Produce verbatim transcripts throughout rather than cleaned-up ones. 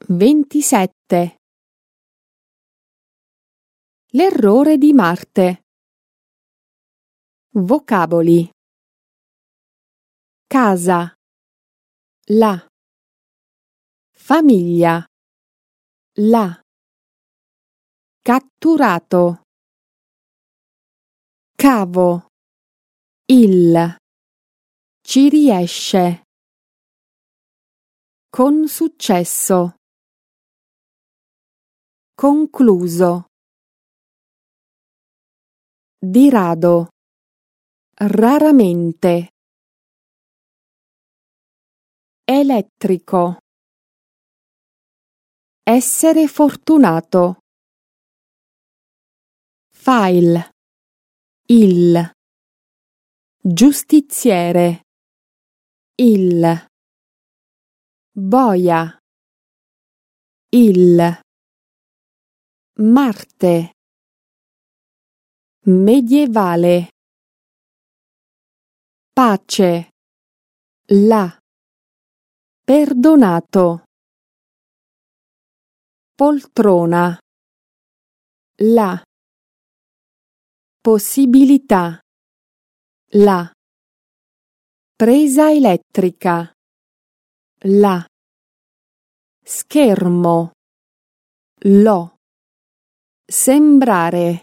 ventisette. L'errore di Marte. Vocaboli: casa, la, famiglia, la, catturato, cavo, il, ci riesce, con successo, concluso, di rado, raramente, elettrico, essere fortunato, file, il, giustiziere, il, boia, il, Marte, medievale, pace, la, perdonato, poltrona, la, possibilità, la, presa elettrica, la, schermo, lo, sembrare,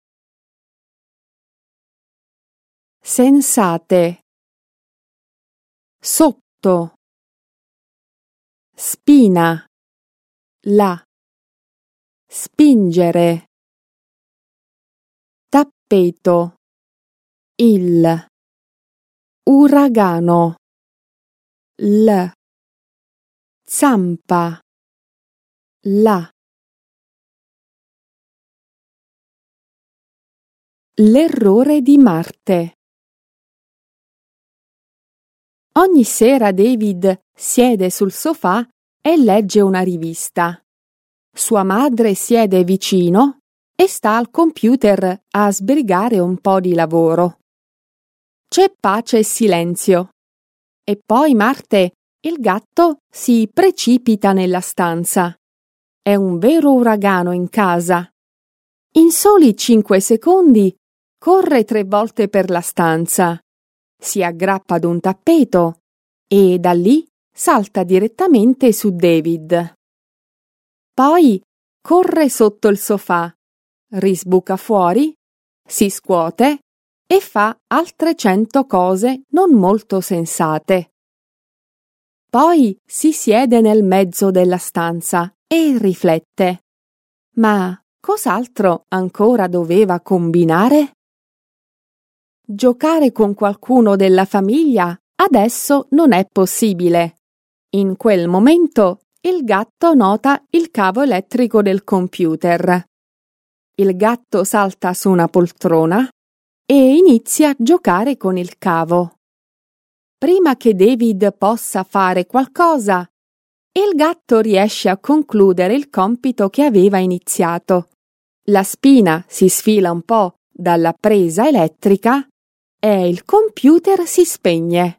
sensate, sotto, spina, la, spingere, tappeto, il, uragano, l, zampa, la. L'errore di Marte. Ogni sera David siede sul sofà e legge una rivista. Sua madre siede vicino e sta al computer a sbrigare un po' di lavoro. C'è pace e silenzio. E poi Marte, il gatto, si precipita nella stanza. È un vero uragano in casa. In soli cinque secondi corre tre volte per la stanza, si aggrappa ad un tappeto e da lì salta direttamente su David. Poi corre sotto il sofà, risbuca fuori, si scuote e fa altre cento cose non molto sensate. Poi si siede nel mezzo della stanza e riflette. Ma cos'altro ancora doveva combinare? Giocare con qualcuno della famiglia adesso non è possibile. In quel momento il gatto nota il cavo elettrico del computer. Il gatto salta su una poltrona e inizia a giocare con il cavo. Prima che David possa fare qualcosa, il gatto riesce a concludere il compito che aveva iniziato. La spina si sfila un po' dalla presa elettrica e il computer si spegne.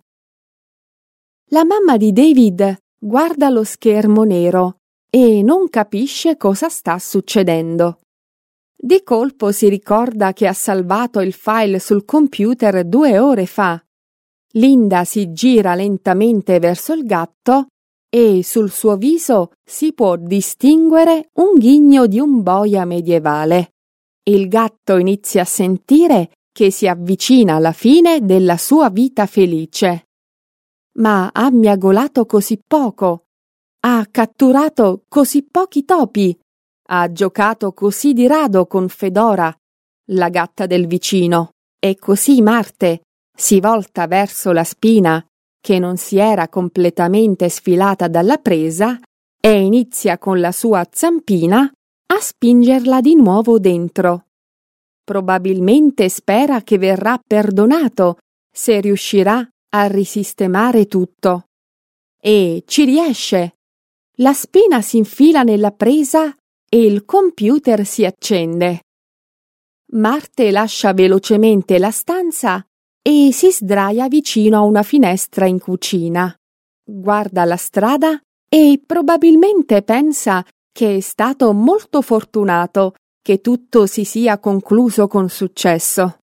La mamma di David guarda lo schermo nero e non capisce cosa sta succedendo. Di colpo si ricorda che ha salvato il file sul computer due ore fa. Linda si gira lentamente verso il gatto e sul suo viso si può distinguere un ghigno di un boia medievale. Il gatto inizia a sentire che si avvicina alla fine della sua vita felice. Ma ha miagolato così poco, ha catturato così pochi topi, ha giocato così di rado con Fedora, la gatta del vicino, e così Marte si volta verso la spina che non si era completamente sfilata dalla presa e inizia con la sua zampina a spingerla di nuovo dentro. Probabilmente spera che verrà perdonato se riuscirà a risistemare tutto. E ci riesce. La spina si infila nella presa e il computer si accende. Marte lascia velocemente la stanza e si sdraia vicino a una finestra in cucina. Guarda la strada e probabilmente pensa che è stato molto fortunato che tutto si sia concluso con successo.